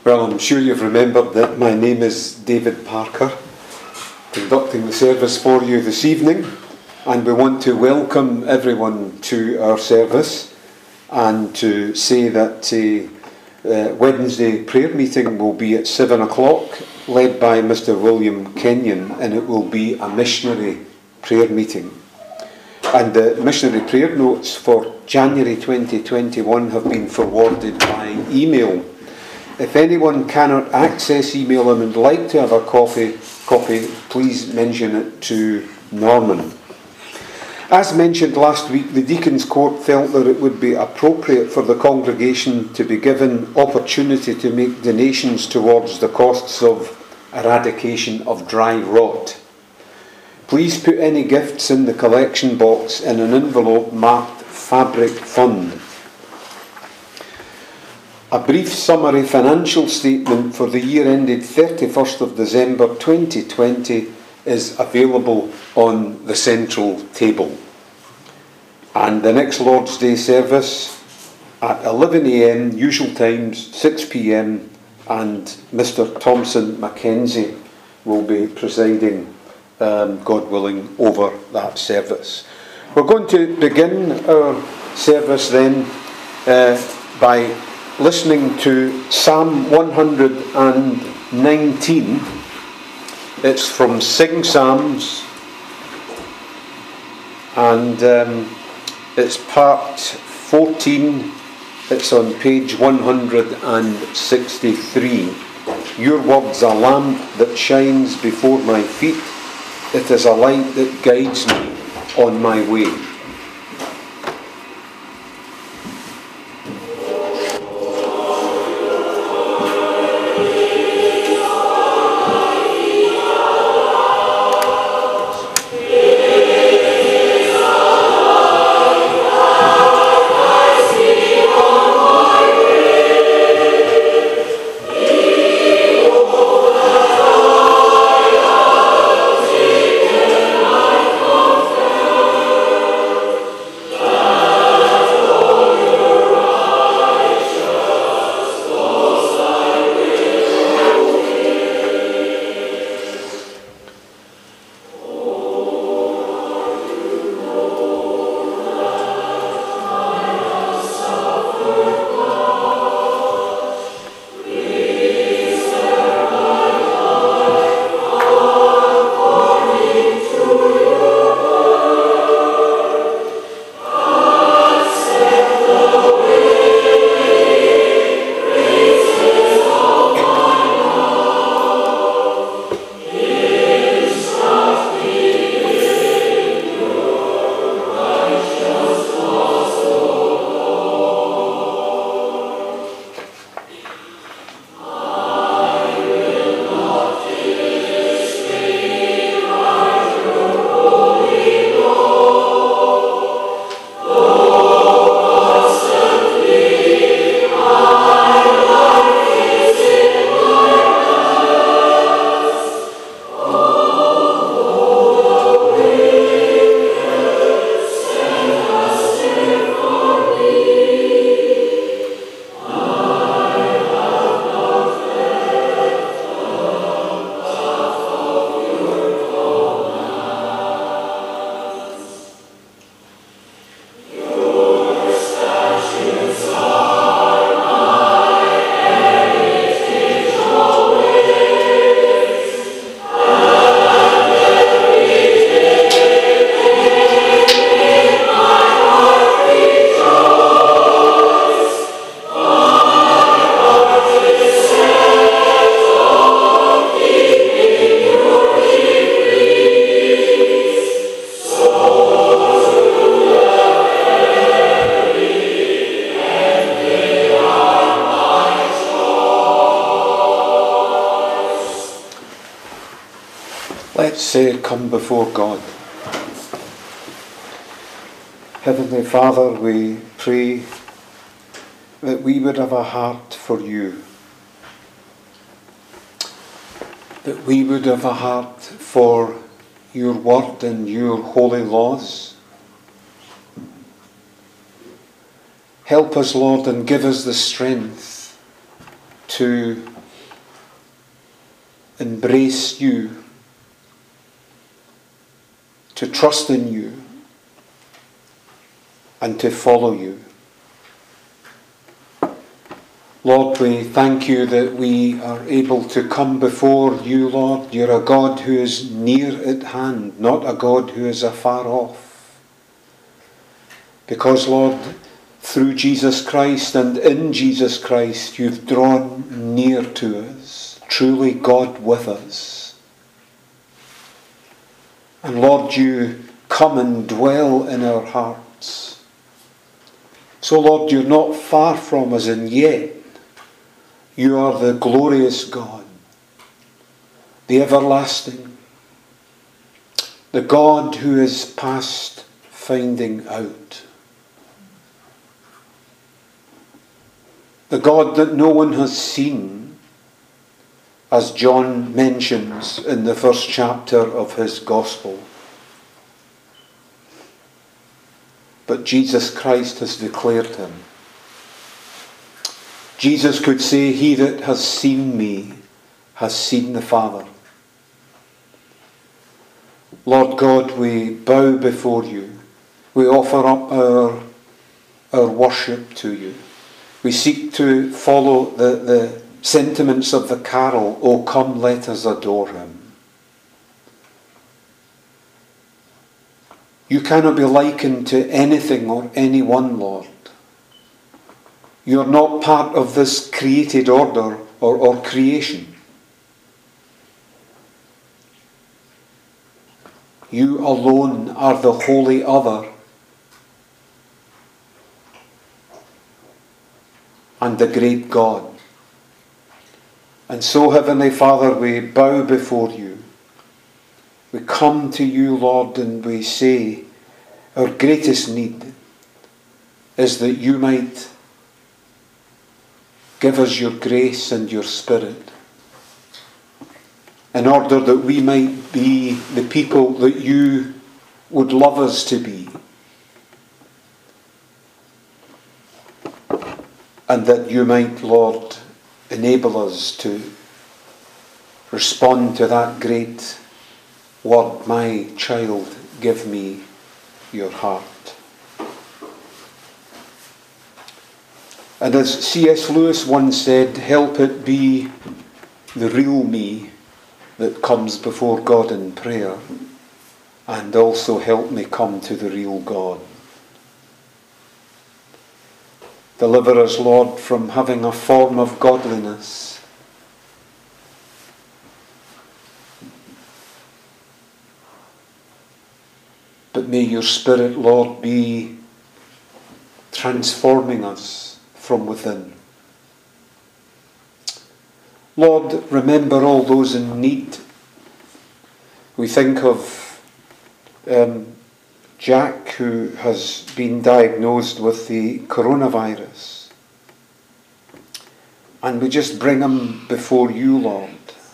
Well, I'm sure you've remembered that my name is David Parker, conducting the service for you this evening, and we want to welcome everyone to our service and to say that Wednesday prayer meeting will be at 7 o'clock, led by Mr. William Kenyon, and it will be a missionary prayer meeting. And the missionary prayer notes for January 2021 have been forwarded by email. If anyone cannot access email and would like to have a copy, please mention it to Norman. As mentioned last week, the Deacons' Court felt that it would be appropriate for the congregation to be given opportunity to make donations towards the costs of eradication of dry rot. Please put any gifts in the collection box in an envelope marked Fabric Fund. A brief summary financial statement for the year ended 31st of December 2020 is available on the central table. And the next Lord's Day service at 11 a.m, usual times, 6 p.m, and Mr. Thompson Mackenzie will be presiding, God willing, over that service. We're going to begin our service then by listening to Psalm 119. It's from Sing Psalms, and it's part 14. It's on page 163. Your word's a lamp that shines before my feet. It is a light that guides me on my way. Let's come before God. Heavenly Father, we pray that we would have a heart for you, that we would have a heart for your word and your holy laws. Help us, Lord, and give us the strength to embrace you, to trust in you, and to follow you. Lord, we thank you that we are able to come before you, Lord. You're a God who is near at hand, not a God who is afar off. Because, Lord, through Jesus Christ and in Jesus Christ, you've drawn near to us, truly God with us. And Lord, you come and dwell in our hearts. So, Lord, you're not far from us, and yet you are the glorious God, the everlasting, the God who is past finding out, the God that no one has seen, as John mentions in the first chapter of his Gospel. But Jesus Christ has declared him. Jesus could say, "He that has seen me has seen the Father." Lord God, we bow before you. We offer up our worship to you. We seek to follow the sentiments of the carol, "O come, let us adore him." You cannot be likened to anything or anyone, Lord. You are not part of this created order or creation. You alone are the holy other and the great God. And so, Heavenly Father, we bow before you. We come to you, Lord, and we say our greatest need is that you might give us your grace and your Spirit, in order that we might be the people that you would love us to be, and that you might, Lord, enable us to respond to that great word, "My child, give me your heart." And as C.S. Lewis once said, "Help it be the real me that comes before God in prayer, and also help me come to the real God." Deliver us, Lord, from having a form of godliness, but may your Spirit, Lord, be transforming us from within. Lord, remember all those in need. We think of Jack, who has been diagnosed with the coronavirus. And we just bring him before you, Lord.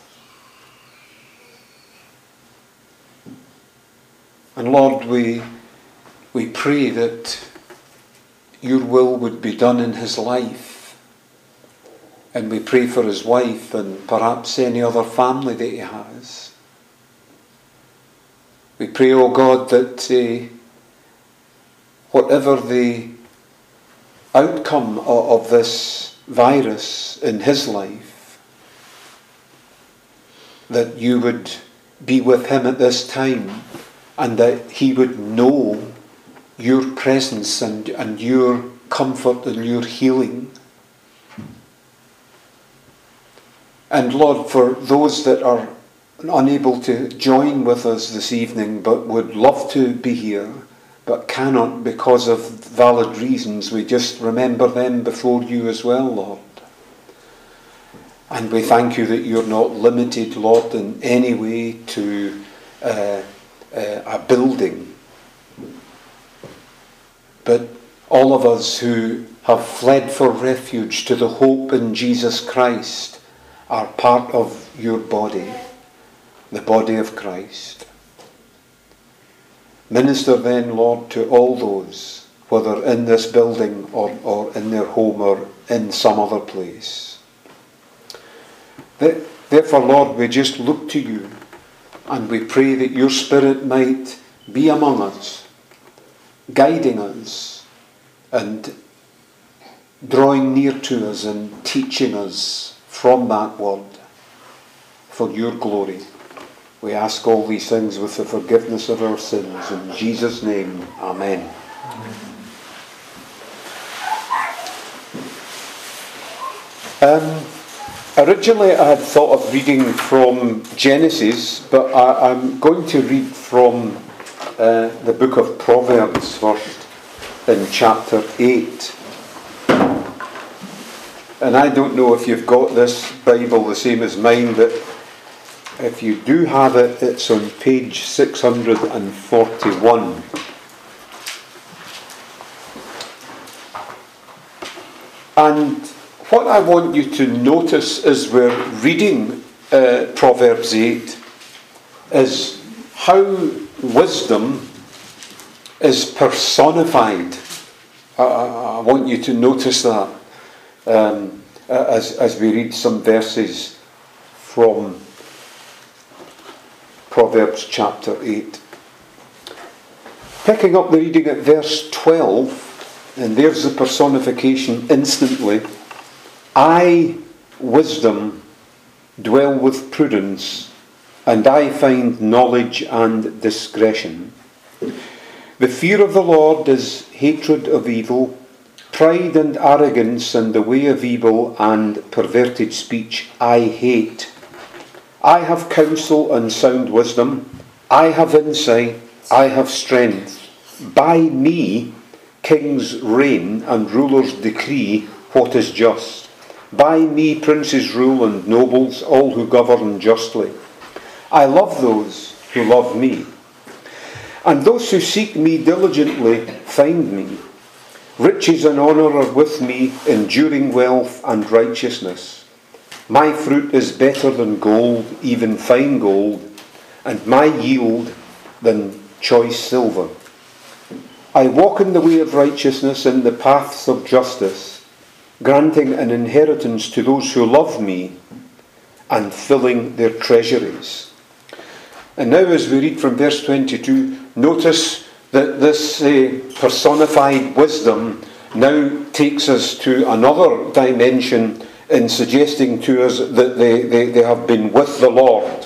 And Lord, we pray that your will would be done in his life. And we pray for his wife and perhaps any other family that he has. We pray, O God, that whatever the outcome of this virus in his life, that you would be with him at this time, and that he would know your presence and your comfort and your healing. And Lord, for those that are unable to join with us this evening but would love to be here but cannot because of valid reasons, we just remember them before you as well, Lord. And we thank you that you're not limited, Lord, in any way to a building. But all of us who have fled for refuge to the hope in Jesus Christ are part of your body, the body of Christ. Minister then, Lord, to all those, whether in this building or in their home or in some other place. The Therefore, Lord, we just look to you and we pray that your Spirit might be among us, guiding us and drawing near to us and teaching us from that word for your glory. We ask all these things with the forgiveness of our sins. In Jesus' name, amen. Originally I had thought of reading from Genesis, but I'm going to read from the book of Proverbs first, in chapter 8. And I don't know if you've got this Bible the same as mine, but if you do have it, it's on page 641. And what I want you to notice as we're reading Proverbs 8 is how wisdom is personified. I want you to notice that as we read some verses from Proverbs chapter 8. Picking up the reading at verse 12, and there's the personification instantly. I, wisdom, dwell with prudence, and I find knowledge and discretion. The fear of the Lord is hatred of evil, pride and arrogance and the way of evil and perverted speech I hate. I have counsel and sound wisdom. I have insight. I have strength. By me kings reign and rulers decree what is just. By me princes rule and nobles, all who govern justly. I love those who love me, and those who seek me diligently find me. Riches and honour are with me, enduring wealth and righteousness. My fruit is better than gold, even fine gold, and my yield than choice silver. I walk in the way of righteousness, in the paths of justice, granting an inheritance to those who love me and filling their treasuries. And now as we read from verse 22, notice that this personified wisdom now takes us to another dimension in suggesting to us that they have been with the Lord.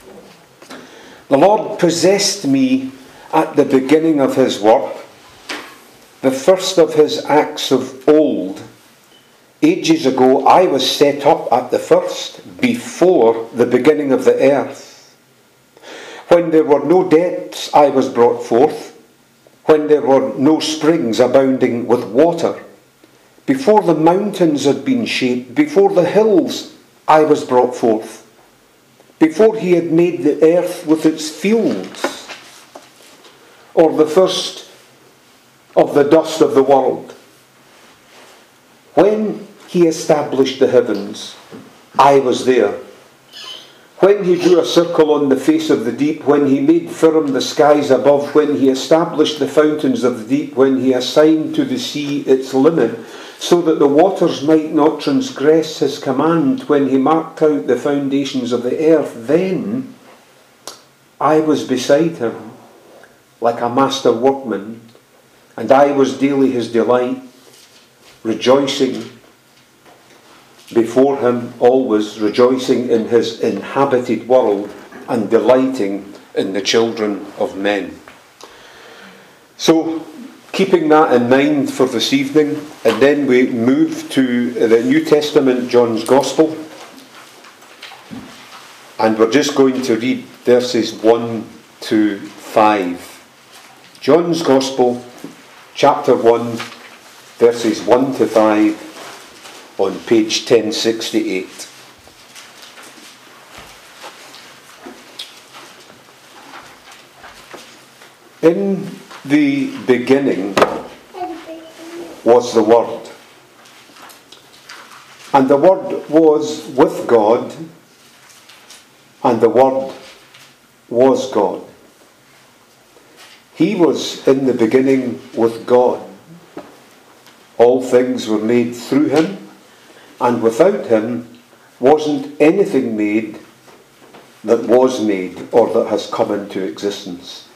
The Lord possessed me at the beginning of his work, the first of his acts of old. Ages ago I was set up at the first, before the beginning of the earth. When there were no depths I was brought forth, when there were no springs abounding with water. Before the mountains had been shaped, before the hills I was brought forth. Before he had made the earth with its fields, or the first of the dust of the world. When he established the heavens, I was there. When he drew a circle on the face of the deep, when he made firm the skies above, when he established the fountains of the deep, when he assigned to the sea its limit, so that the waters might not transgress his command, when he marked out the foundations of the earth, then I was beside him like a master workman, and I was daily his delight, rejoicing before him always, rejoicing in his inhabited world and delighting in the children of men. So, keeping that in mind for this evening, and then we move to the New Testament, John's Gospel, and we're just going to read verses 1 to 5. John's Gospel, chapter 1, verses 1 to 5, on page 1068. In the beginning was the Word, and the Word was with God, and the Word was God. He was in the beginning with God. All things were made through him, and without him wasn't anything made that was made or that has come into existence.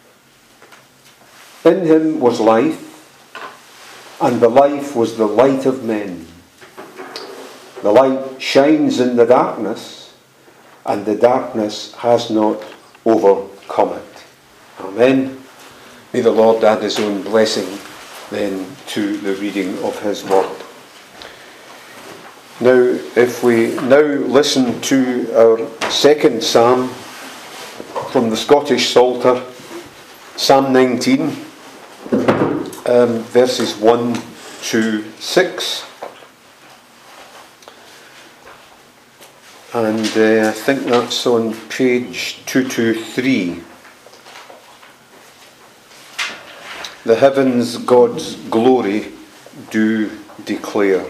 In him was life, and the life was the light of men. The light shines in the darkness, and the darkness has not overcome it. Amen. May the Lord add his own blessing then to the reading of his word. Now, if we now listen to our second psalm from the Scottish Psalter, Psalm 19, verses 1 to 6. And I think that's on page 223. The heavens God's glory do declare.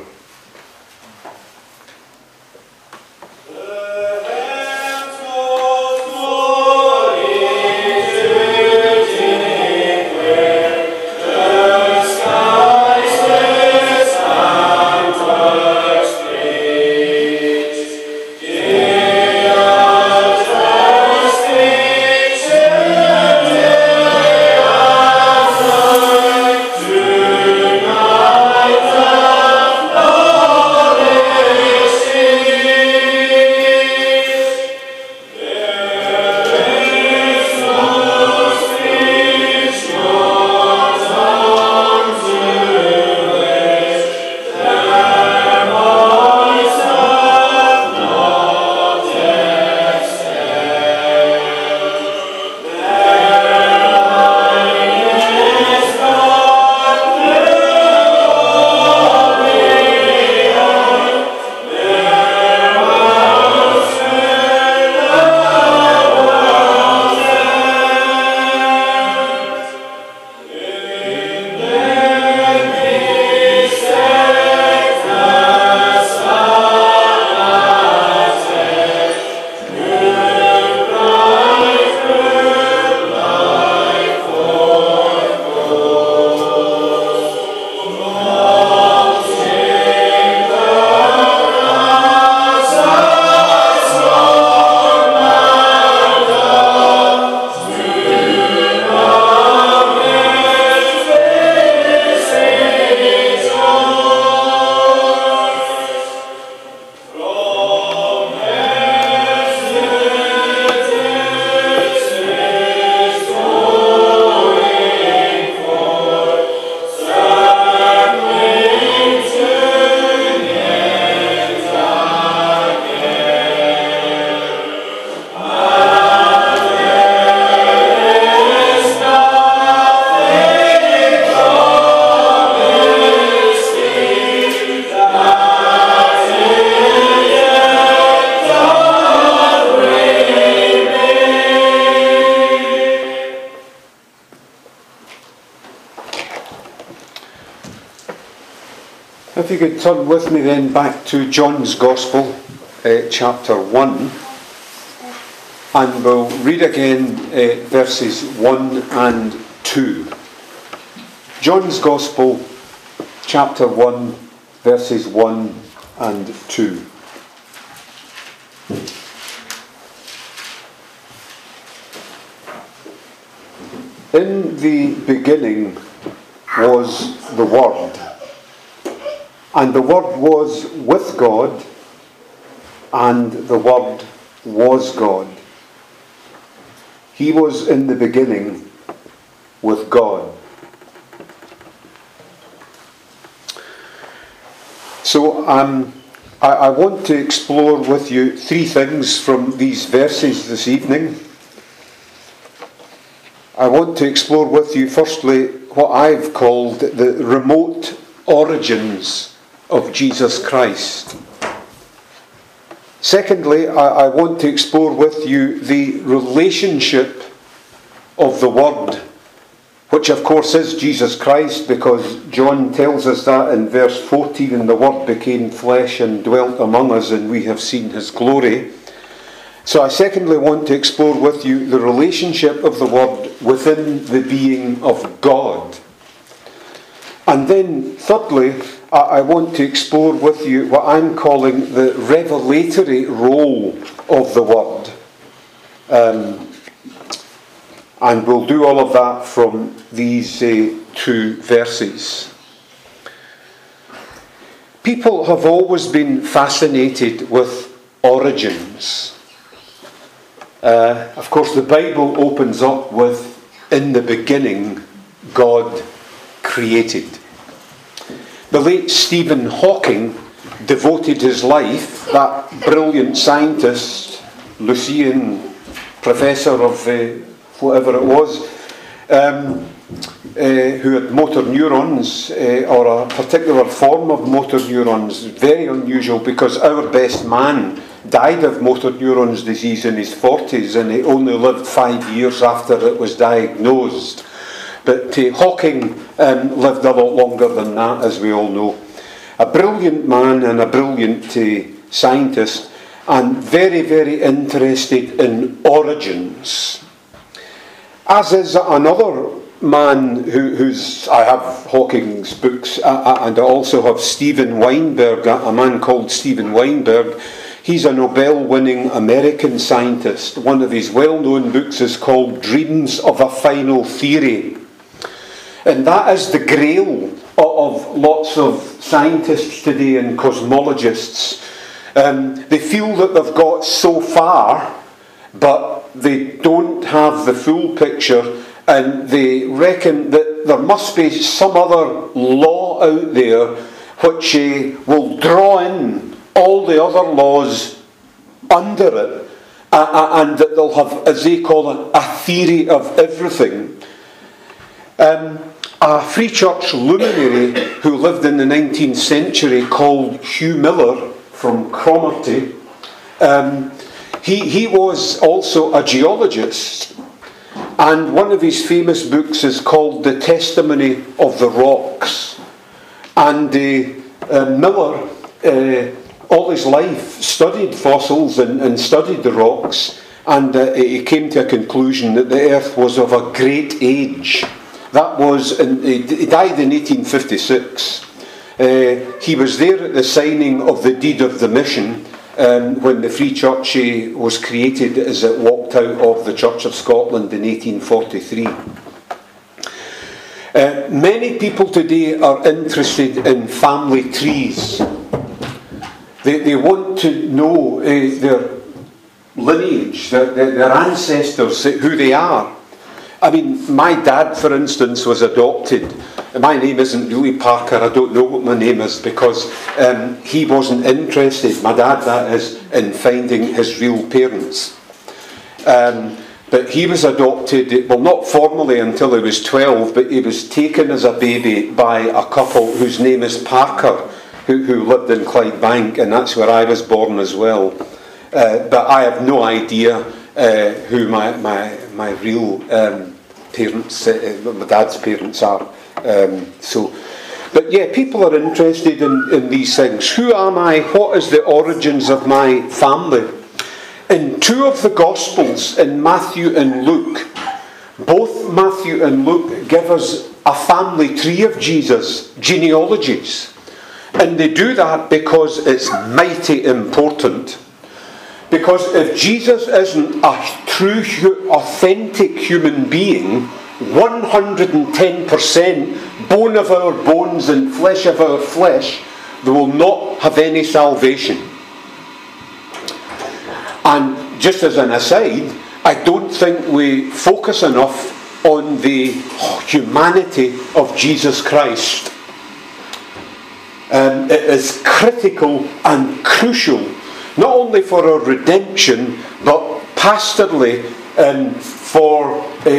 If you could turn with me then back to John's Gospel, chapter 1, and we'll read again verses 1 and 2. John's Gospel, chapter 1, verses 1 and 2. In the beginning was the Word, and the Word was with God, and the Word was God. He was in the beginning with God. So I want to explore with you three things from these verses this evening. I want to explore with you firstly what I've called the remote origins of Jesus Christ. Secondly, I want to explore with you the relationship of the Word, which of course is Jesus Christ, because John tells us that in verse 14, and the Word became flesh and dwelt among us, and we have seen his glory. So I secondly want to explore with you the relationship of the Word within the being of God. And then thirdly, I want to explore with you what I'm calling the revelatory role of the Word. And we'll do all of that from these two verses. People have always been fascinated with origins. Of course, the Bible opens up with, "In the beginning, God created." The late Stephen Hawking devoted his life, that brilliant scientist, Lucian professor of whatever it was, who had motor neurons, or a particular form of motor neurons, very unusual, because our best man died of motor neurons disease in his 40s, and he only lived 5 years after it was diagnosed. But Hawking lived a lot longer than that, as we all know. A brilliant man and a brilliant scientist, and very, very interested in origins. As is another man who's, I have Hawking's books, and I also have Steven Weinberg, a man called Steven Weinberg. He's a Nobel-winning American scientist. One of his well-known books is called Dreams of a Final Theory. And that is the grail of lots of scientists today and cosmologists. They feel that they've got so far, but they don't have the full picture, and they reckon that there must be some other law out there which will draw in all the other laws under it, and that they'll have, as they call it, a theory of everything. A Free Church luminary who lived in the 19th century called Hugh Miller from Cromarty, he was also a geologist, and one of his famous books is called The Testimony of the Rocks. And Miller, all his life, studied fossils and studied the rocks, and he came to a conclusion that the Earth was of a great age. That was, he died in 1856. He was there at the signing of the Deed of the Mission, when the Free Church was created as it walked out of the Church of Scotland in 1843. Many people today are interested in family trees. They want to know their lineage, their ancestors, who they are. I mean, my dad, for instance, was adopted. My name isn't really Parker. I don't know what my name is because he wasn't interested, my dad that is, in finding his real parents. But he was adopted, well, not formally until he was 12, but he was taken as a baby by a couple whose name is Parker, who lived in Clydebank, and that's where I was born as well. But I have no idea who my real parents, my dad's parents are. But yeah, people are interested in these things. Who am I? What is the origins of my family? In two of the Gospels, in Matthew and Luke, both Matthew and Luke give us a family tree of Jesus, genealogies. And they do that because it's mighty important. Because if Jesus isn't a true, authentic human being, 110% bone of our bones and flesh of our flesh, they will not have any salvation. And just as an aside, I don't think we focus enough on the humanity of Jesus Christ. It is critical and crucial, not only for our redemption, but pastorally for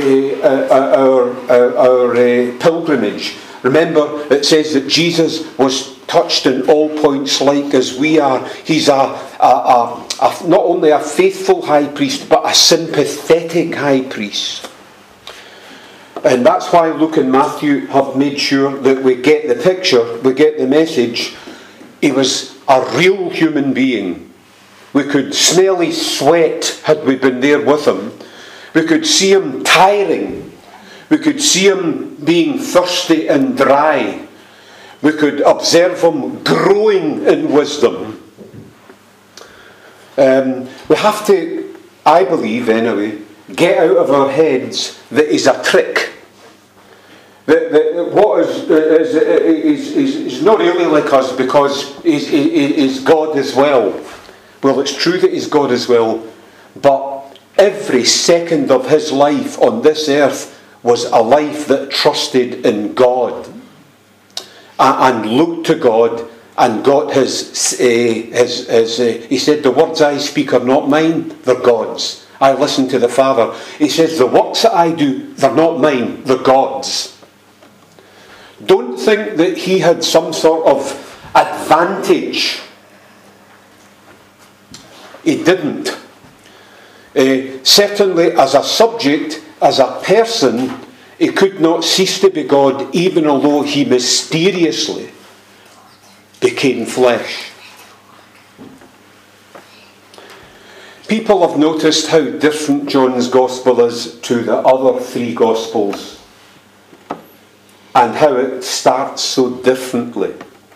our pilgrimage. Remember, it says that Jesus was touched in all points like as we are. He's not only a faithful high priest, but a sympathetic high priest. And that's why Luke and Matthew have made sure that we get the picture, we get the message. He was a real human being. We could smell his sweat had we been there with him. We could see him tiring. We could see him being thirsty and dry. We could observe him growing in wisdom. We have to, I believe anyway, get out of our heads that he's a trick. That what is not really like us because he's God as well. Well, it's true that he's God as well, but every second of his life on this earth was a life that trusted in God and looked to God and got his he said, the words I speak are not mine, they're God's. I listen to the Father. He says, the works that I do, they're not mine, they're God's. Don't think that he had some sort of advantage. He didn't. Certainly as a subject, as a person, he could not cease to be God, even although he mysteriously became flesh. People have noticed how different John's Gospel is to the other three Gospels, and how it starts so differently.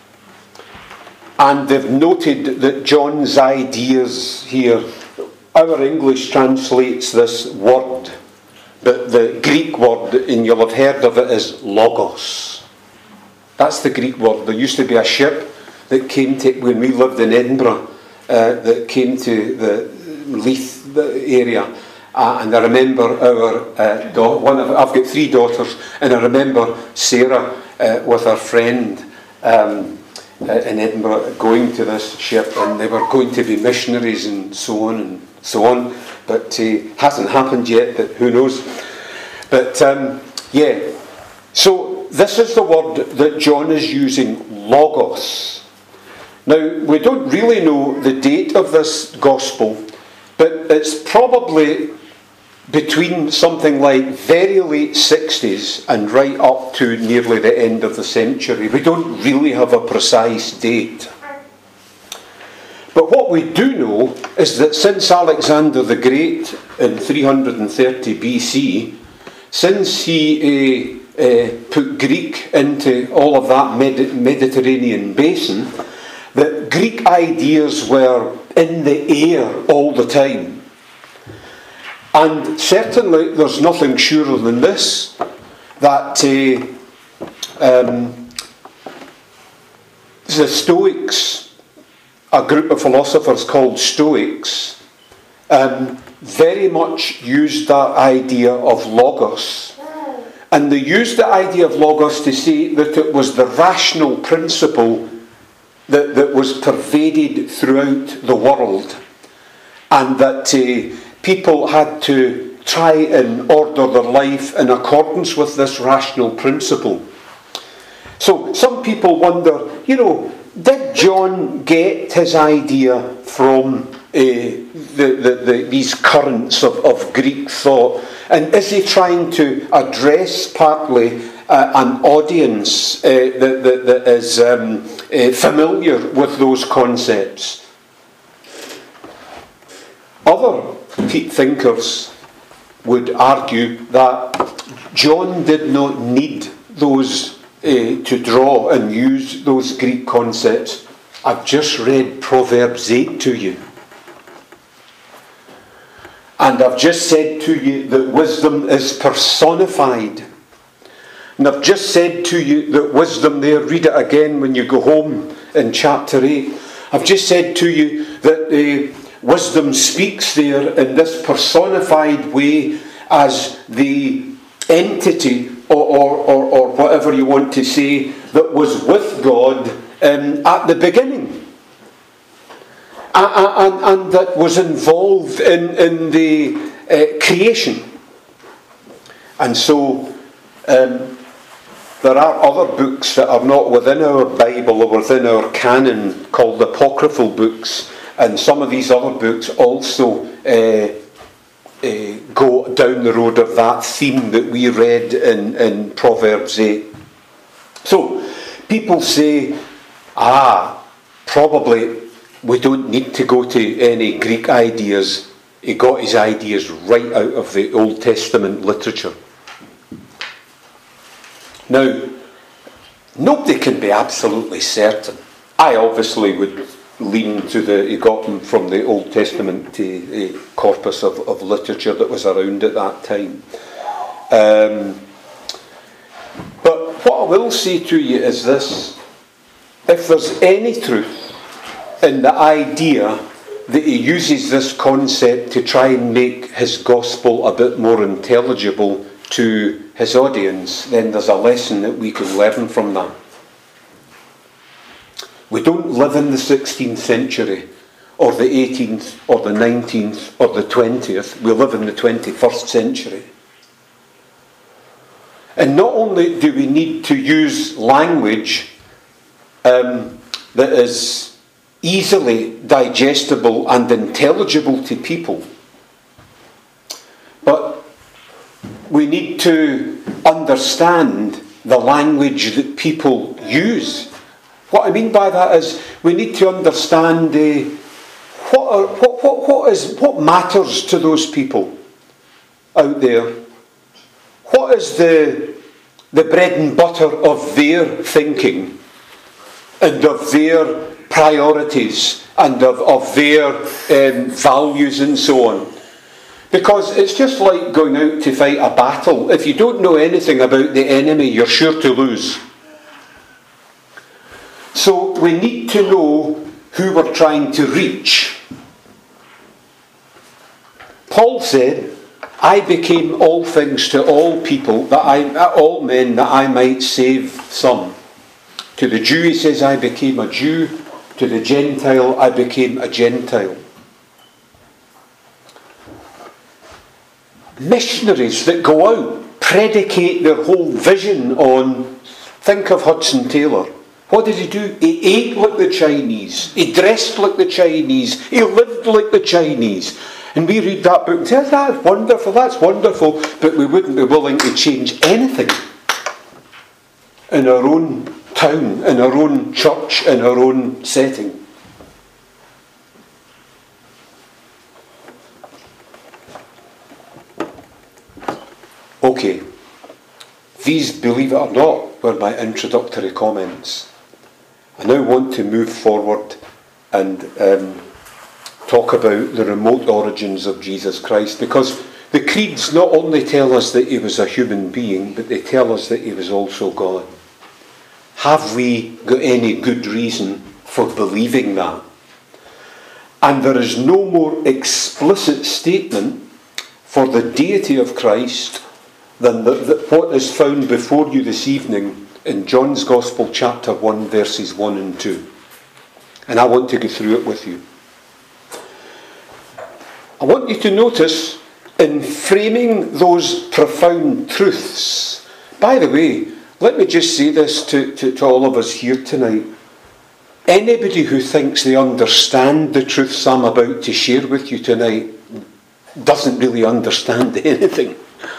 And they've noted that John's ideas here, our English translates this word, but the Greek word, and you'll have heard of it, is logos. That's the Greek word. There used to be a ship that came to, when we lived in Edinburgh, that came to the Leith area. And I remember I've got 3 daughters, and I remember Sarah with her friend in Edinburgh going to this ship, and they were going to be missionaries and so on, but it hasn't happened yet, but who knows. But so this is the word that John is using, logos. Now, we don't really know the date of this gospel, but it's probably between something like very late 60s and right up to nearly the end of the century. We don't really have a precise date. But what we do know is that since Alexander the Great in 330 BC, since he put Greek into all of that Mediterranean basin, that Greek ideas were in the air all the time. And certainly there's nothing surer than this, that the Stoics, a group of philosophers called Stoics, very much used that idea of logos. And they used the idea of logos to say that it was the rational principle that was pervaded throughout the world, and that people had to try and order their life in accordance with this rational principle. So some people wonder, did John get his idea from these currents of Greek thought? And is he trying to address partly an audience that is familiar with those concepts? Other thinkers would argue that John did not need those to draw and use those Greek concepts. I've just read Proverbs 8 to you. And I've just said to you that wisdom is personified. And I've just said to you that wisdom there, read it again when you go home in chapter 8. I've just said to you that wisdom speaks there in this personified way as the entity or whatever you want to say that was with God at the beginning. And that was involved in the creation. And so there are other books that are not within our Bible or within our canon called apocryphal books. And some of these other books also go down the road of that theme that we read in Proverbs 8. So, people say, probably we don't need to go to any Greek ideas. He got his ideas right out of the Old Testament literature. Now, Nobody can be absolutely certain. I obviously would lean to he got them from the Old Testament corpus of literature that was around at that time. But what I will say to you is this: if there's any truth in the idea that he uses this concept to try and make his gospel a bit more intelligible to his audience, then there's a lesson that we can learn from that. We don't live in the 16th century, or the 18th, or the 19th, or the 20th. We live in the 21st century. And not only do we need to use language that is easily digestible and intelligible to people, but we need to understand the language that people use. What I mean by that is we need to understand what matters to those people out there. What is the bread and butter of their thinking and of their priorities and of their values and so on? Because it's just like going out to fight a battle. If you don't know anything about the enemy, you're sure to lose. So we need to know who we're trying to reach. Paul said, I became all things to all people, all men, that I might save some. To the Jew he says, I became a Jew. To the Gentile, I became a Gentile. Missionaries that go out predicate their whole vision on, think of Hudson Taylor. What did he do? He ate like the Chinese. He dressed like the Chinese. He lived like the Chinese. And we read that book and say, that's wonderful, but we wouldn't be willing to change anything in our own town, in our own church, in our own setting. Okay, these, believe it or not, were my introductory comments. I now want to move forward and talk about the remote origins of Jesus Christ, because the creeds not only tell us that he was a human being, but they tell us that he was also God. Have we got any good reason for believing that? And there is no more explicit statement for the deity of Christ than what is found before you this evening in John's Gospel chapter 1 verses 1 and 2. And I want to go through it with you. I want you to notice, in framing those profound truths, by the way, let me just say this to all of us here tonight. Anybody who thinks they understand the truths I'm about to share with you tonight doesn't really understand anything.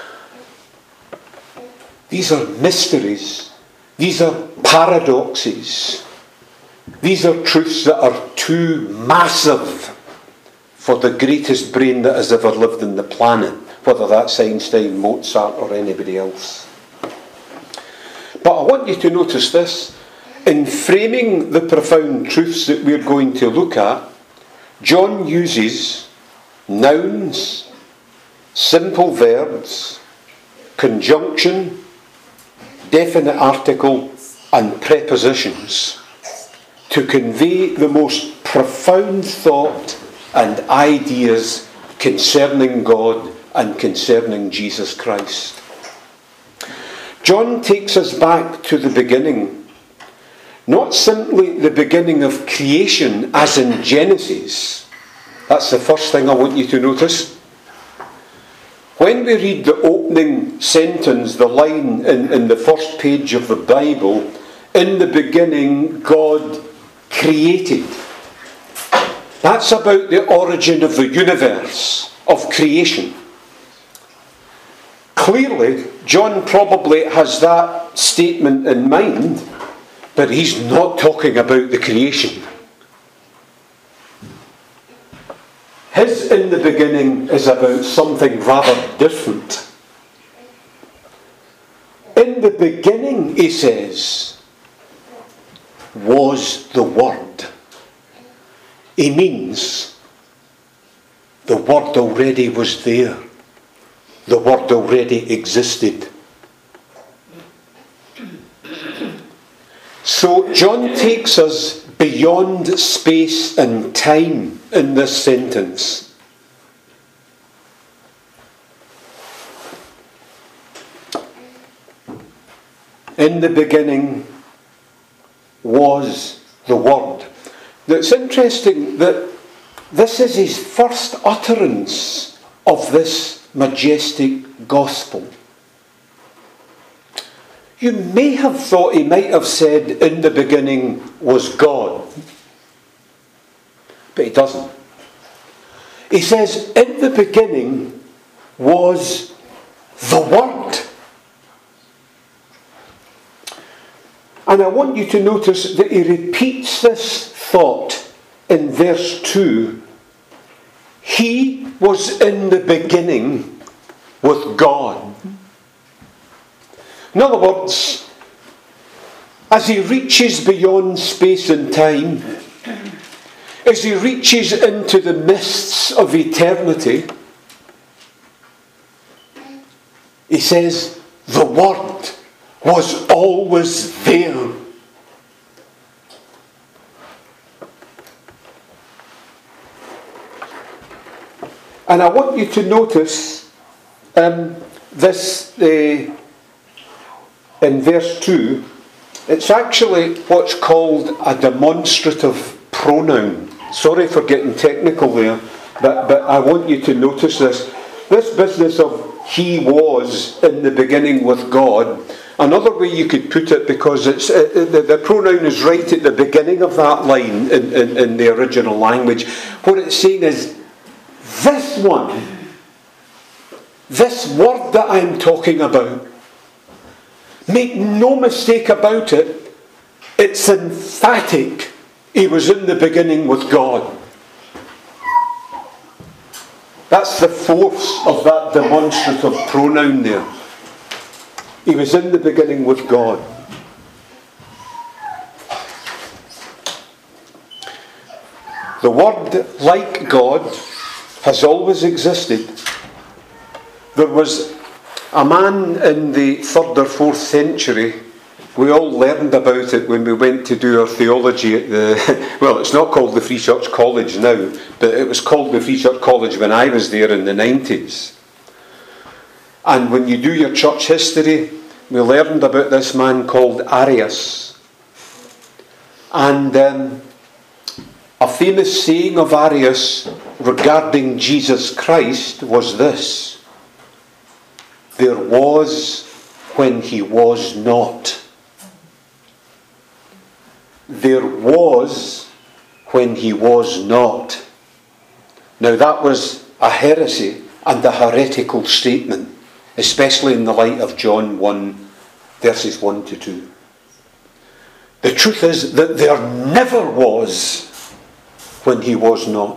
These are mysteries. These are paradoxes. These are truths that are too massive for the greatest brain that has ever lived on the planet, whether that's Einstein, Mozart, or anybody else. But I want you to notice this. In framing the profound truths that we're going to look at, John uses nouns, simple verbs, conjunction, definite article, and prepositions to convey the most profound thought and ideas concerning God and concerning Jesus Christ. John takes us back to the beginning, not simply the beginning of creation as in Genesis. That's the first thing I want you to notice. When we read the opening sentence, the line in the first page of the Bible, in the beginning God created. That's about the origin of the universe, of creation. Clearly, John probably has that statement in mind, but he's not talking about the creation. His in the beginning is about something rather different. In the beginning, he says, was the Word, he means the Word already was there. The Word already existed. So John takes us beyond space and time in this sentence. In the beginning was the Word. Now it's interesting that this is his first utterance of this majestic gospel. You may have thought he might have said, in the beginning was God. But he doesn't. He says, in the beginning was the Word. And I want you to notice that he repeats this thought in verse 2. He was in the beginning with God. In other words, as he reaches beyond space and time, as he reaches into the mists of eternity, he says, the Word was always there. And I want you to notice this in verse 2. It's actually what's called a demonstrative pronoun. Sorry for getting technical there, but I want you to notice this. This business of he was in the beginning with God, another way you could put it, because it's the pronoun is right at the beginning of that line in the original language. What it's saying is, this one, this word that I'm talking about, make no mistake about it, it's emphatic. He was in the beginning with God. That's the force of that demonstrative pronoun there. He was in the beginning with God. The Word, like God, has always existed. There was a man in the 3rd or 4th century, we all learned about it when we went to do our theology at the, well, it's not called the Free Church College now, but it was called the Free Church College when I was there in the 90s. And when you do your church history, we learned about this man called Arius. And a famous saying of Arius regarding Jesus Christ was this: there was when he was not. There was when he was not. Now that was a heresy and a heretical statement, especially in the light of John 1, verses 1 to 2. The truth is that there never was when he was not.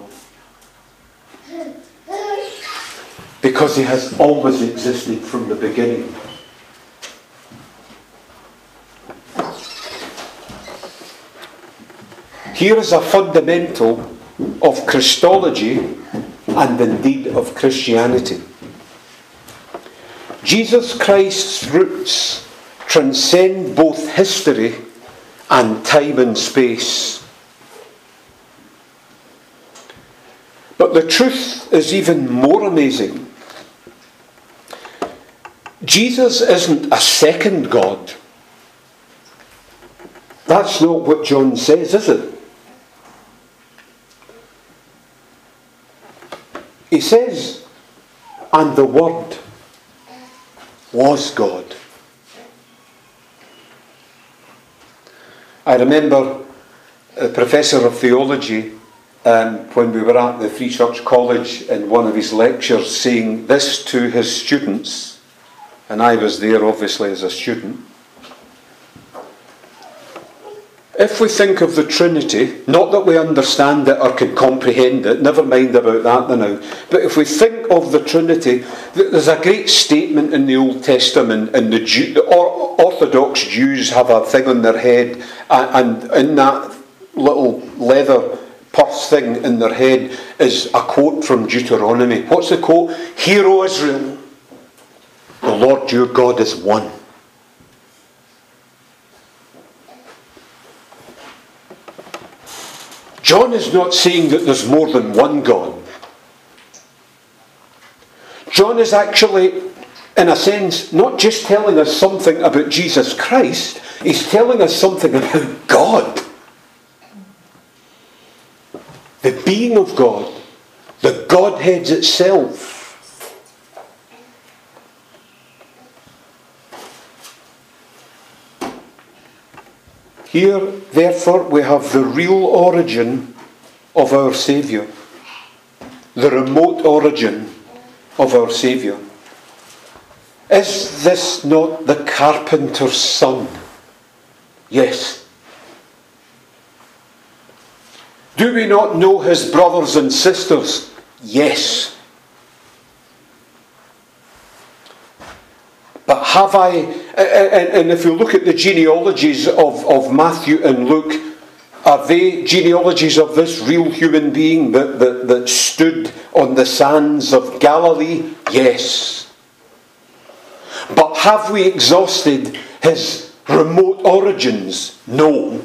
Because he has always existed from the beginning. Here is a fundamental of Christology and indeed of Christianity. Jesus Christ's roots transcend both history and time and space. But the truth is even more amazing. Jesus isn't a second God. That's not what John says, is it? He says, and the Word was God. I remember a professor of theology, when we were at the Free Church College, in one of his lectures, saying this to his students, and I was there obviously as a student. If we think of the Trinity, not that we understand it or can comprehend it, never mind about that now, but if we think of the Trinity, there's a great statement in the Old Testament, and the Orthodox Jews have a thing on their head, and in that little leather purse thing in their head is a quote from Deuteronomy. What's the quote? "Hear, O Israel, the Lord your God is one." John is not saying that there's more than one God. John is actually, in a sense, not just telling us something about Jesus Christ, he's telling us something about God. The being of God, the Godhead itself. Here, therefore, we have the real origin of our Saviour. The remote origin of our Saviour. Is this not the carpenter's son? Yes. Do we not know his brothers and sisters? Yes. But have I, and if you look at the genealogies of Matthew and Luke, are they genealogies of this real human being that stood on the sands of Galilee? Yes. But have we exhausted his remote origins? No.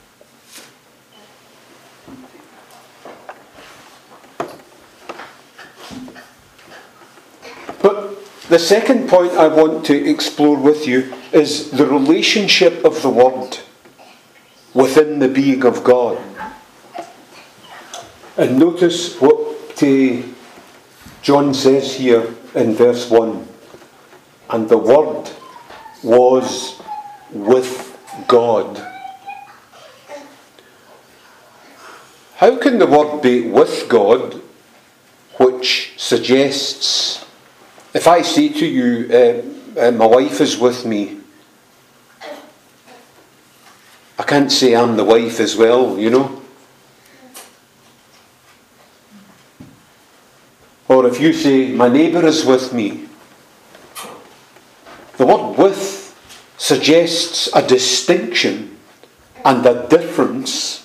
But the second point I want to explore with you is the relationship of the Word within the being of God. And notice what John says here in verse 1. And the Word was with God. How can the Word be with God, which suggests, if I say to you, my wife is with me, I can't say I'm the wife as well, you know. Or if you say, my neighbour is with me, the word with suggests a distinction and a difference.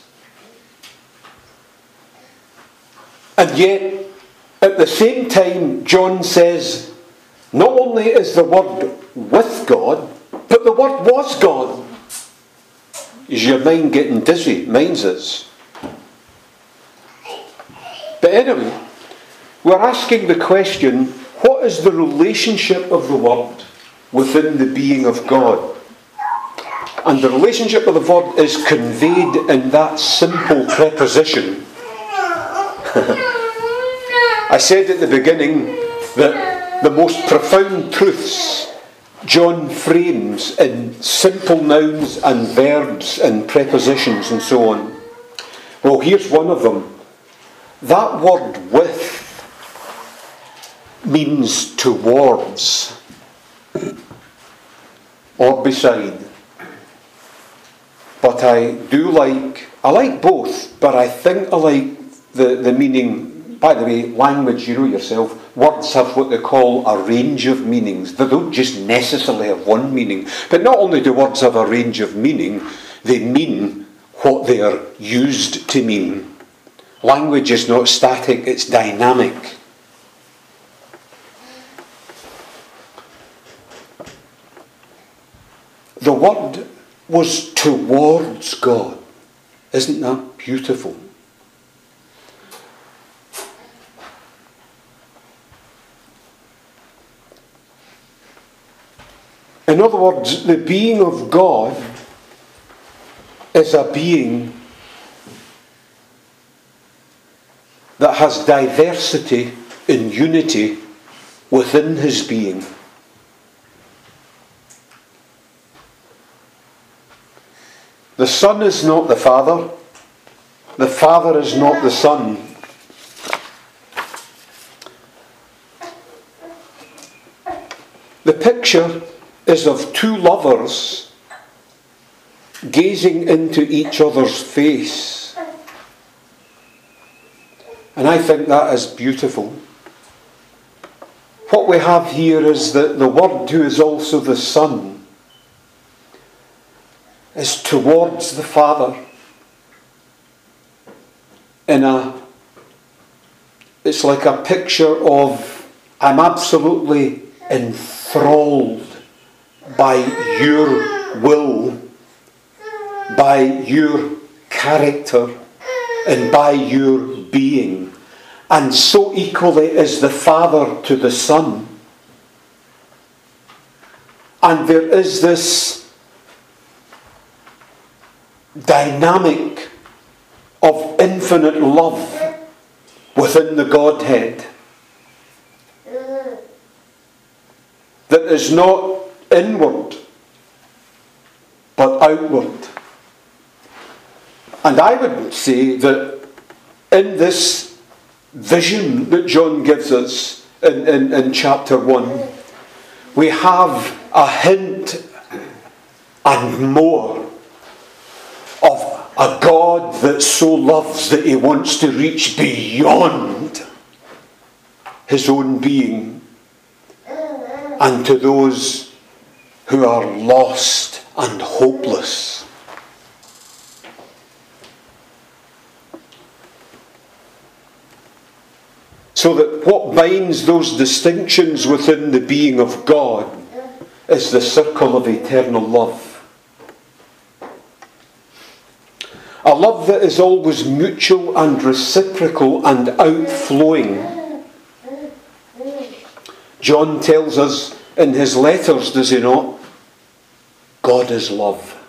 And yet, at the same time, John says, not only is the Word with God, but the Word was God. Is your mind getting dizzy? Mine's is. But anyway, we're asking the question, what is the relationship of the Word within the being of God? And the relationship of the Word is conveyed in that simple preposition. I said at the beginning that the most profound truths John frames in simple nouns and verbs and prepositions and so on. Well, here's one of them. That word with means towards or beside. But I like both, but I think I like the meaning. By the way, language, you know yourself, words have what they call a range of meanings. They don't just necessarily have one meaning. But not only do words have a range of meaning, they mean what they are used to mean. Language is not static, it's dynamic. The Word was towards God. Isn't that beautiful? In other words, the being of God is a being that has diversity in unity within his being. The Son is not the Father. The Father is not the Son. The picture is of two lovers gazing into each other's face. And I think that is beautiful. What we have here is that the Word, who is also the Son, is towards the Father it's like a picture of, I'm absolutely enthralled by your will, by your character, and by your being. And so equally is the Father to the Son. And there is this dynamic of infinite love within the Godhead that is not inward but outward. And I would say that in this vision that John gives us in chapter 1, we have a hint and more of a God that so loves that he wants to reach beyond his own being and to those who are lost and hopeless. So that what binds those distinctions within the being of God is the circle of eternal love. A love that is always mutual and reciprocal and outflowing. John tells us in his letters, does he not? God is love.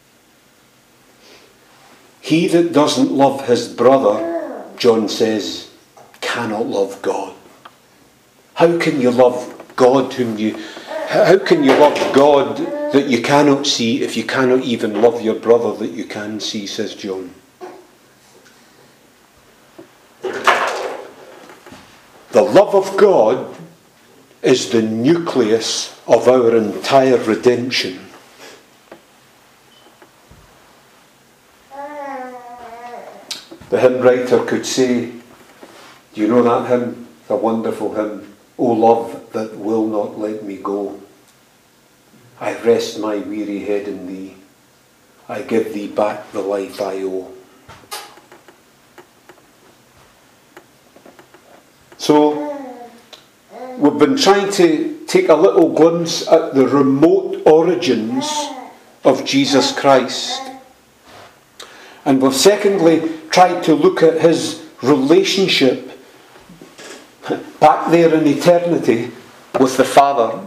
He that doesn't love his brother, John says, cannot love God. How can you love God how can you love God that you cannot see if you cannot even love your brother that you can see, says John. The love of God is the nucleus of our entire redemption. The hymn writer could say, do you know that hymn? It's a wonderful hymn. O love that will not let me go, I rest my weary head in thee. I give thee back the life I owe. So, we've been trying to take a little glimpse at the remote origins of Jesus Christ. And we've secondly tried to look at his relationship back there in eternity with the Father.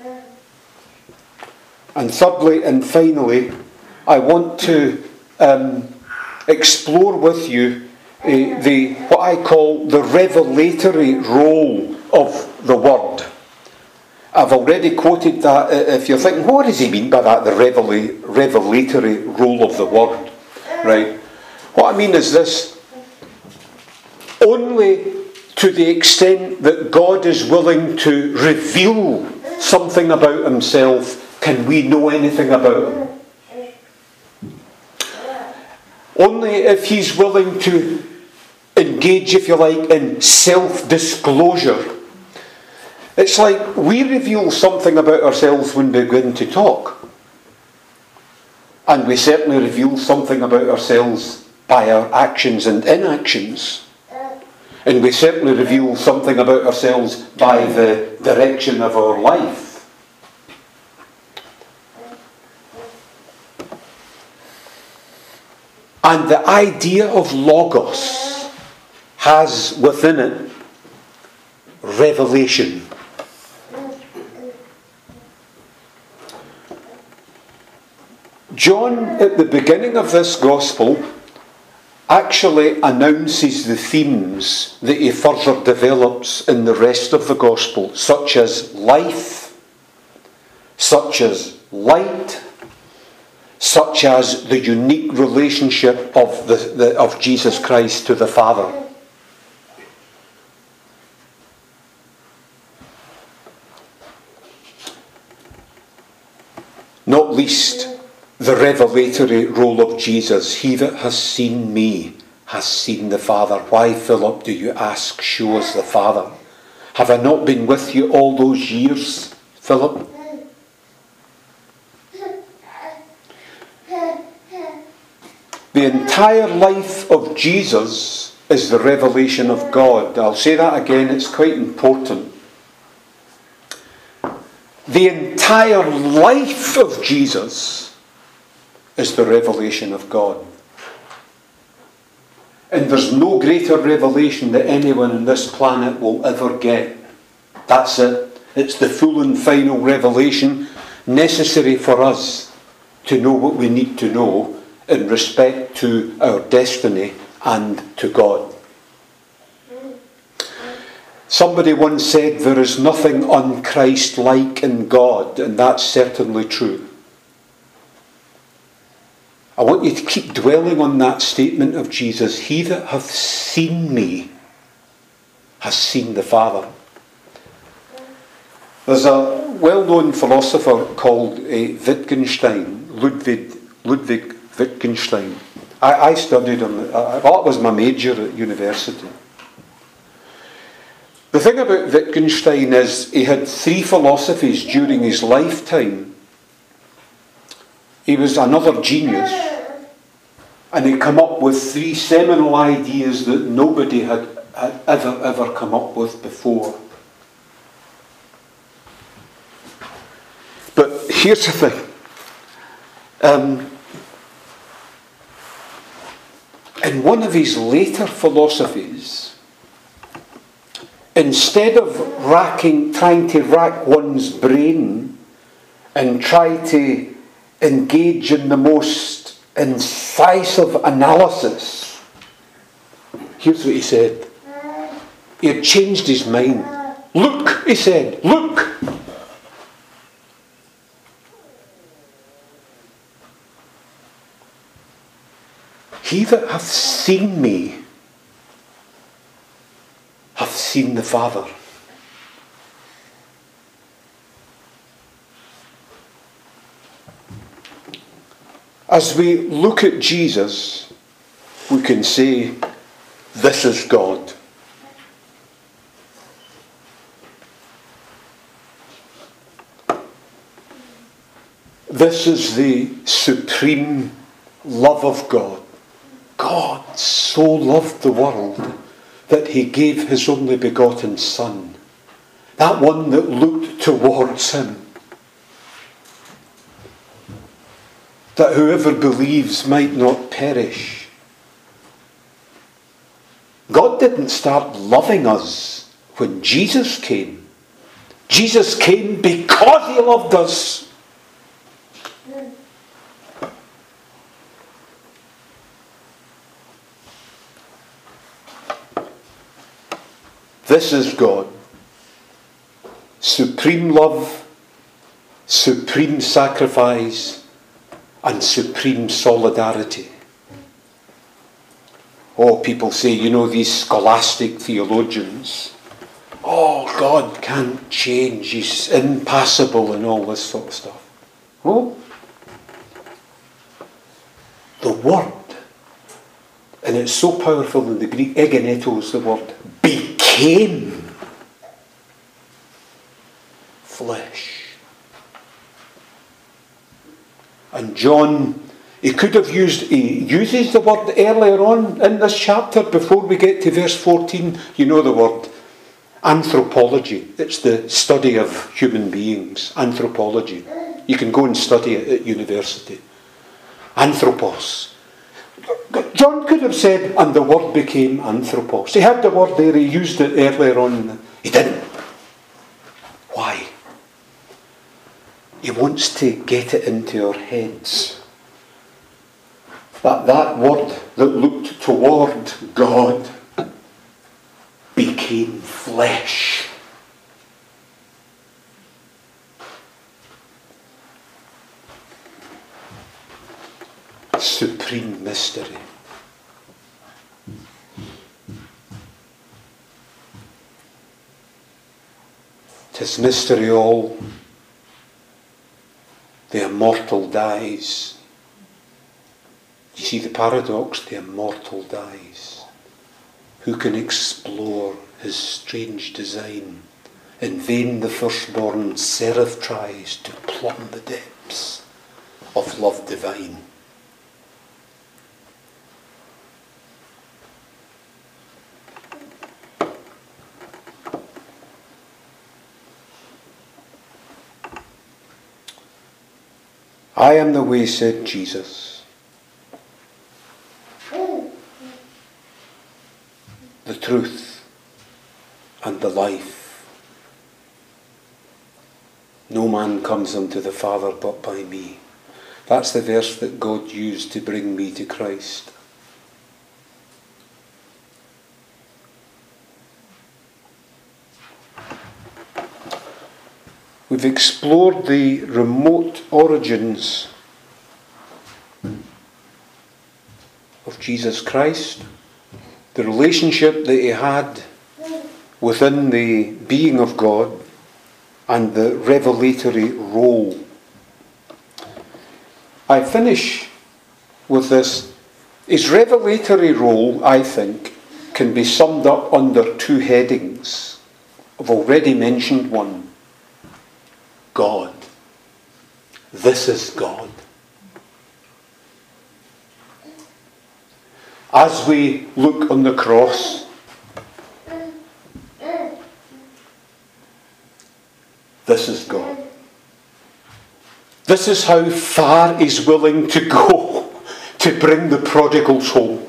And thirdly and finally, I want to explore with you what I call the revelatory role of the Word. I've already quoted that. If you're thinking, what does he mean by that, the revelatory role of the Word? Right? What I mean is this. Only to the extent that God is willing to reveal something about himself can we know anything about him. Only if he's willing to engage, if you like, in self-disclosure. It's like we reveal something about ourselves when we begin to talk. And we certainly reveal something about ourselves by our actions and inactions. And we certainly reveal something about ourselves by the direction of our life. And the idea of logos has within it revelation. John, at the beginning of this gospel, actually announces the themes that he further develops in the rest of the gospel, such as life, such as light, such as the unique relationship of Jesus Christ to the Father. Not least the revelatory role of Jesus. He that has seen me has seen the Father. Why, Philip, do you ask? Show us the Father. Have I not been with you all those years, Philip? The entire life of Jesus is the revelation of God. I'll say that again, it's quite important. The entire life of Jesus is the revelation of God. And there's no greater revelation that anyone on this planet will ever get. That's it. It's the full and final revelation necessary for us to know what we need to know in respect to our destiny and to God. Somebody once said there is nothing un-Christ-like in God, and that's certainly true. I want you to keep dwelling on that statement of Jesus. He that hath seen me has seen the Father. There's a well-known philosopher called Wittgenstein, Ludwig Wittgenstein. I studied him. That was my major at university. The thing about Wittgenstein is he had 3 philosophies during his lifetime. He was another genius, and he came up with 3 seminal ideas that nobody had ever come up with before. But here's the thing. In one of his later philosophies, instead of trying to rack one's brain and try to engage in the most incisive analysis, here's what he said. He had changed his mind. Look, he said, look. He that hath seen me hath seen the Father. As we look at Jesus, we can say, this is God. This is the supreme love of God. God so loved the world that he gave his only begotten Son, that one that looked towards him, that whoever believes might not perish. God didn't start loving us when Jesus came. Jesus came because he loved us. This is God. Supreme love, supreme sacrifice, and supreme solidarity. Oh, people say, these scholastic theologians, oh, God can't change, he's impassible and all this sort of stuff. Oh, the word, and it's so powerful in the Greek, egeneto is the word, became flesh. And John, he uses the word earlier on in this chapter before we get to verse 14. You know the word anthropology. It's the study of human beings. Anthropology. You can go and study it at university. Anthropos. John could have said, and the word became anthropos. He had the word there, he used it earlier on. He didn't. Why? He wants to get it into our heads. That word that looked toward God became flesh. Supreme mystery. "'Tis mystery all, the immortal dies, You see the paradox? The immortal dies. Who can explore his strange design? In vain the firstborn seraph tries to plumb the depths of love divine. I am the way, said Jesus. The truth and the life. No man comes unto the Father but by me. That's the verse that God used to bring me to Christ. We've explored the remote origins of Jesus Christ, the relationship that he had within the being of God, and the revelatory role. I finish with this. His revelatory role, I think, can be summed up under two headings. I've already mentioned one. God. This is God. As we look on the cross, this is God. This is how far he's willing to go to bring the prodigals home.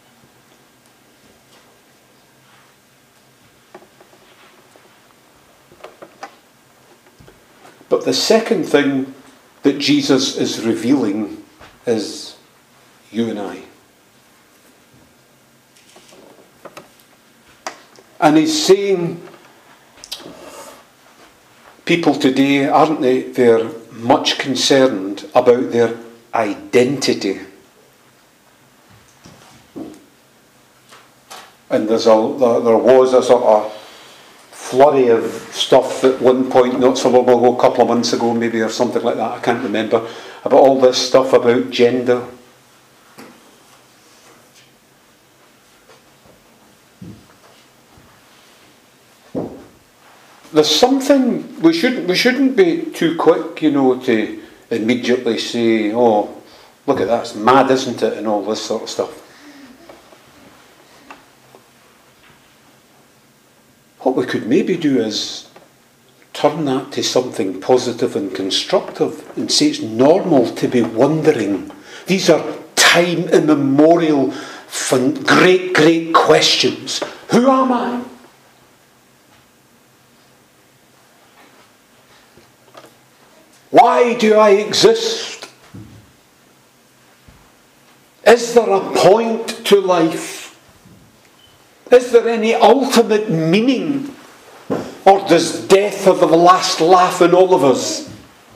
But the second thing that Jesus is revealing is you and I. And he's saying, people today, aren't they? They're much concerned about their identity. And there was a sort of flurry of stuff at one point, not so long ago, a couple of months ago maybe, or something like that, I can't remember, about all this stuff about gender. There's something, we shouldn't be too quick, to immediately say, oh, look at that, it's mad, isn't it, and all this sort of stuff. What we could maybe do is turn that to something positive and constructive and say it's normal to be wondering. These are time immemorial, great, great questions. Who am I? Why do I exist? Is there a point to life? Is there any ultimate meaning? Or does death have the last laugh in all of us?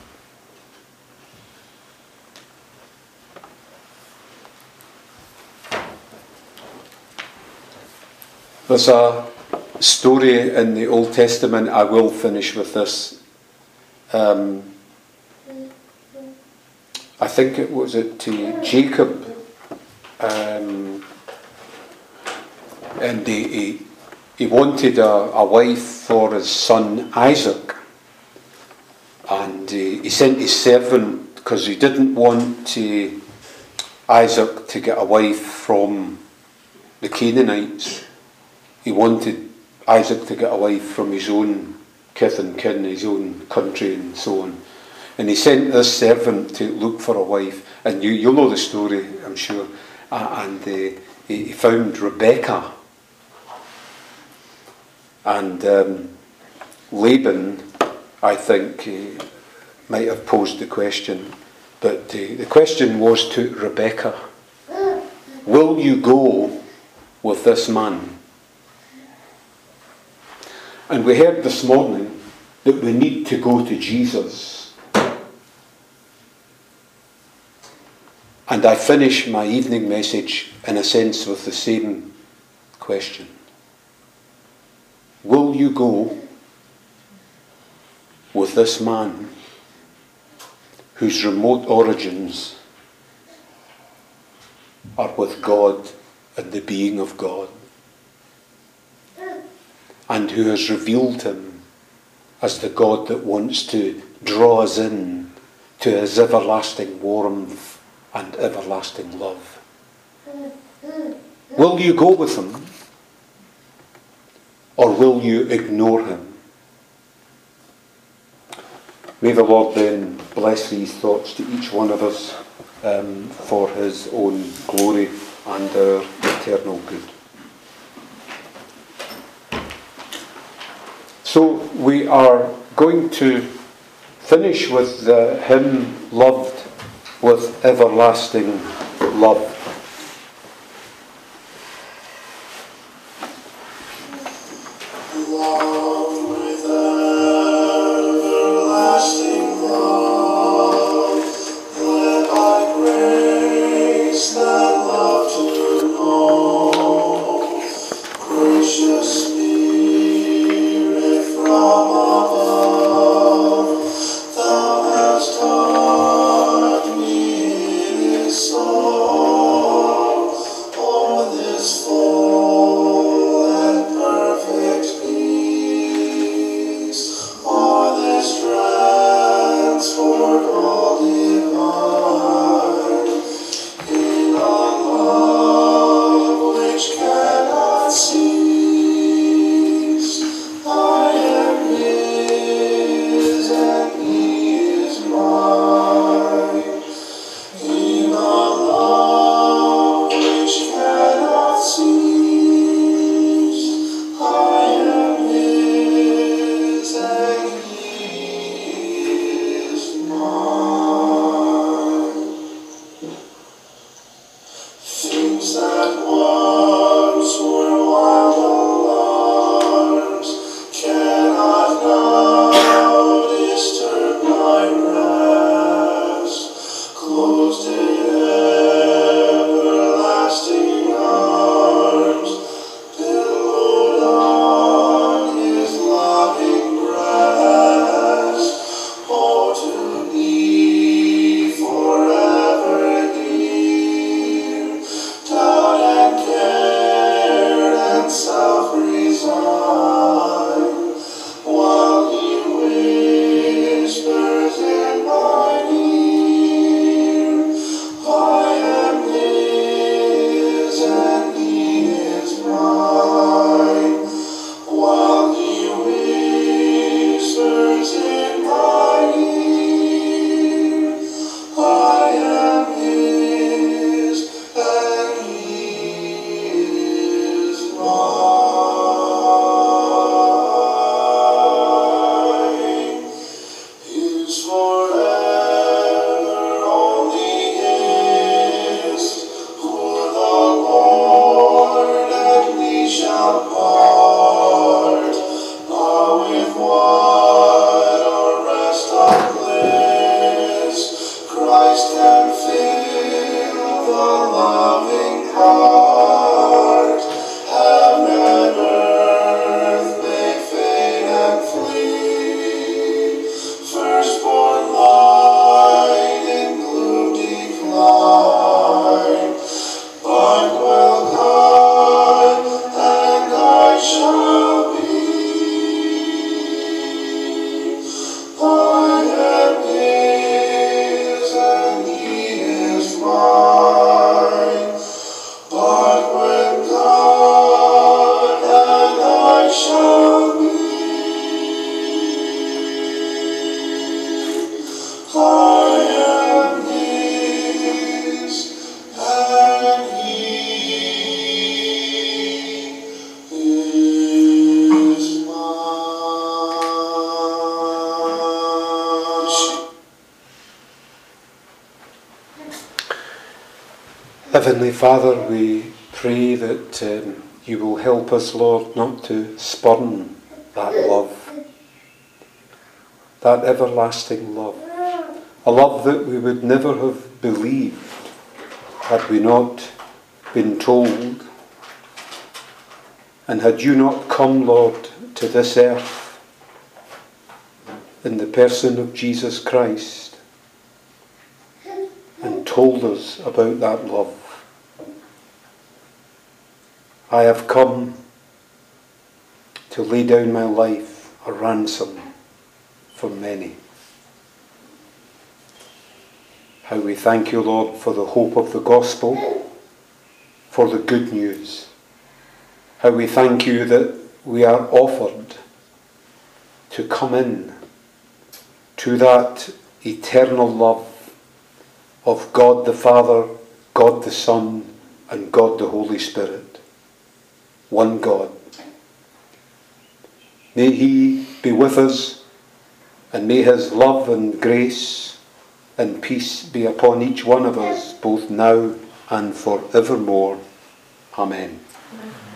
There's a story in the Old Testament, I will finish with this. I think it was to Jacob, and he wanted a wife for his son Isaac, and he sent his servant because he didn't want Isaac to get a wife from the Canaanites. He wanted Isaac to get a wife from his own kith and kin, his own country and so on. And he sent this servant to look for a wife, and you'll know the story, I'm sure. And he found Rebecca. And Laban, I think, might have posed the question, but the question was to Rebecca, will you go with this man? And we heard this morning that we need to go to Jesus. And I finish my evening message, in a sense, with the same question. Will you go with this man whose remote origins are with God and the being of God, and who has revealed him as the God that wants to draw us in to his everlasting warmth and everlasting love. Will you go with him, or will you ignore him? May the Lord then bless these thoughts to each one of us for his own glory and our eternal good. So we are going to finish with the hymn Loved with Everlasting Love. Heavenly Father, we pray that you will help us, Lord, not to spurn that love, that everlasting love, a love that we would never have believed had we not been told, and had you not come, Lord, to this earth in the person of Jesus Christ and told us about that love. I have come to lay down my life a ransom for many. How we thank you, Lord, for the hope of the gospel, for the good news. How we thank you that we are offered to come in to that eternal love of God the Father, God the Son, and God the Holy Spirit. One God. May He be with us, and may His love and grace and peace be upon each one of us, both now and forevermore. Amen.